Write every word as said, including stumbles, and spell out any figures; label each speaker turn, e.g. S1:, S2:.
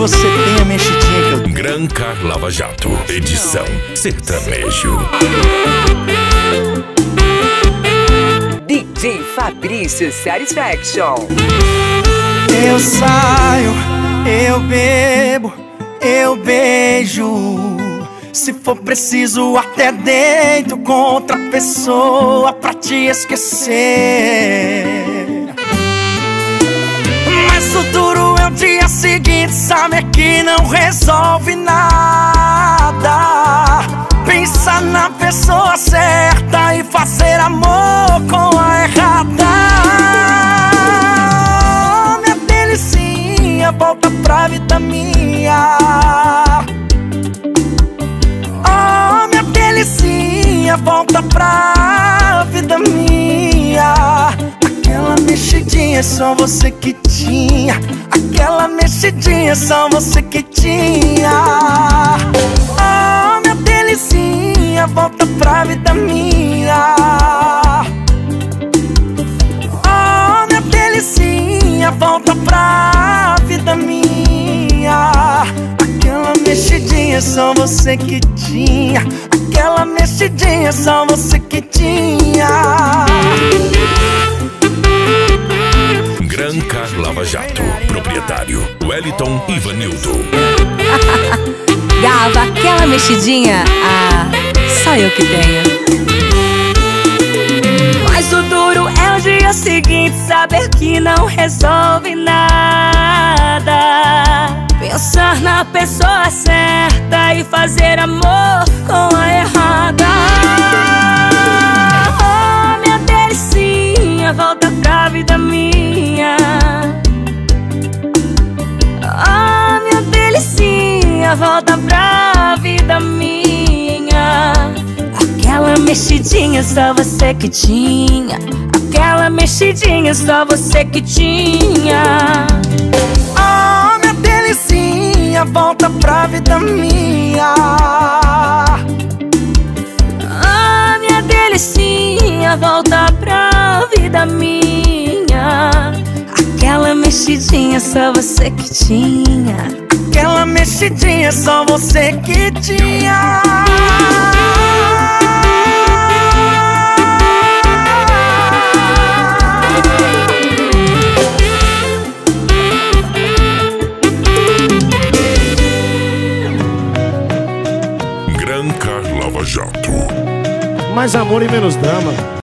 S1: você tem a mexidinha que eu tenho.
S2: Gran Car Lava Jato, edição sertanejo.
S3: D J Fabrício Satisfaction.
S1: Eu saio, eu bebo, eu beijo. Se for preciso, até deito com outra pessoa pra te esquecer. Mas o duro é o dia seguinte, saber que não resolve nada. Pensar na pessoa certa e fazer amor com a errada. Oh, minha delicinha, volta pra vida minha. Oh, minha delicinha, volta pra vida minha. Aquela mexidinha só você que tinha. Aquela mexidinha só você que tinha. Oh, minha delicinha, volta pra vida minha. Oh, minha delicinha, volta pra vida minha. Aquela mexidinha só você que tinha. Aquela mexidinha só você que tinha.
S2: Gran Car Lava Jato, proprietário Wellington Ivanildo.
S4: Gava, aquela mexidinha, ah, só eu que tenho.
S5: Mas o duro é o dia seguinte, saber que não resolve nada. Pensar na pessoa certa e fazer amor com a errada. Oh, minha delicinha, volta pra vida minha. Oh, minha delicinha, volta pra vida minha. Aquela mexidinha só você que tinha. Aquela mexidinha só você que tinha.
S1: Oh, minha delicinha, volta pra vida minha.
S5: Ah, minha delicinha, volta pra vida minha. Aquela mexidinha só você que tinha.
S1: Aquela mexidinha só você que tinha.
S2: Gran Car Lava Jato.
S6: Mais amor e menos drama.